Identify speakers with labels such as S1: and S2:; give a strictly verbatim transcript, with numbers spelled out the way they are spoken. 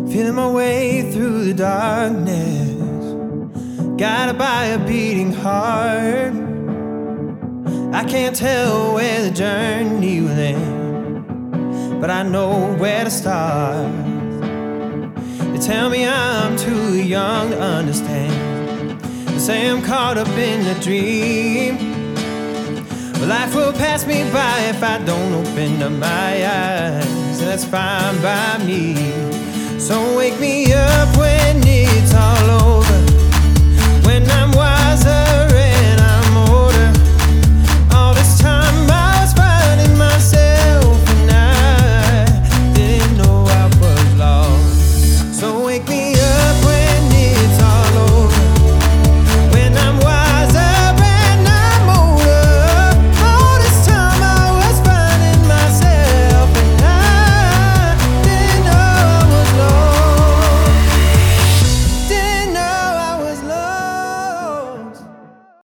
S1: feeling my way through the darkness, guided by a beating heart. I can't tell where the journey will end, but I know where to start. They tell me I'm too young to understand. They say I'm caught up in a dream, but life will pass me by if I don't open up my eyes. That's fine by me. So wake me up when